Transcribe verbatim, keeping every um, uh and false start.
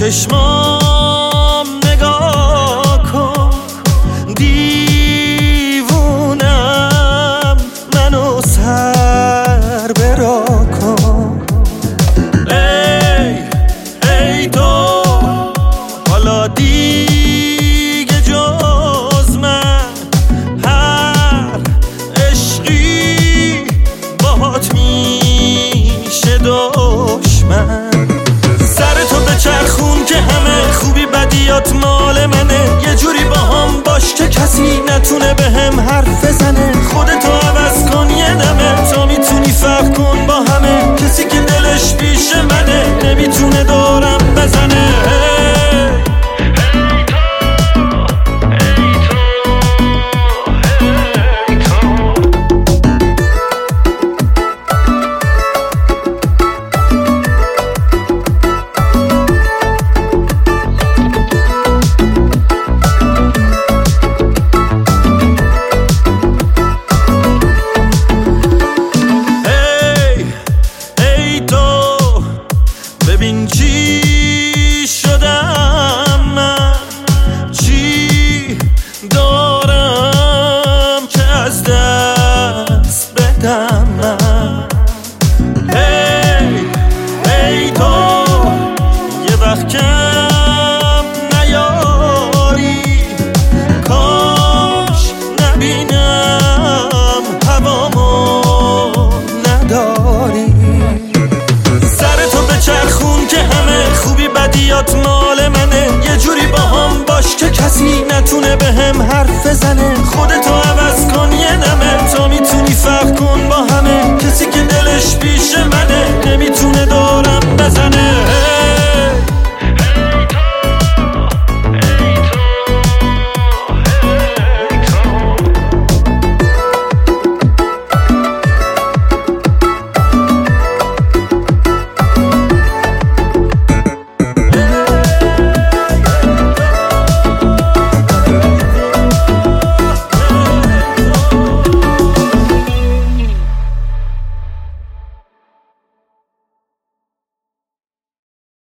چشمام نگاه کن، دیوونم منو سر برا کن. ای ای تو حالا دیگه جز من هر عشقی باهات میشه دشمن. چرخون که همه خوبی بدیات مال منه، یه جوری با هم باش که کسی نتونه به هم حرف بزنه. خودتو عوض کن یه دمه تا میتونی فرق کن با همه. کسی که دلش پیش منه نمیتونه دارم بزنه. ببین چی شدم من، چی دارم که از دست بدم من. ای ای تو یه وقت کم نیاری، کاش نبینم هوامو نداری. چرخون که همه خوبی بدیات مال منه، یه جوری با هم باش که کسی نتونه به هم حرف بزنه. خودتو عوض کن یه دمه تا میتونی فرق کن با همه. کسی که دلش پیش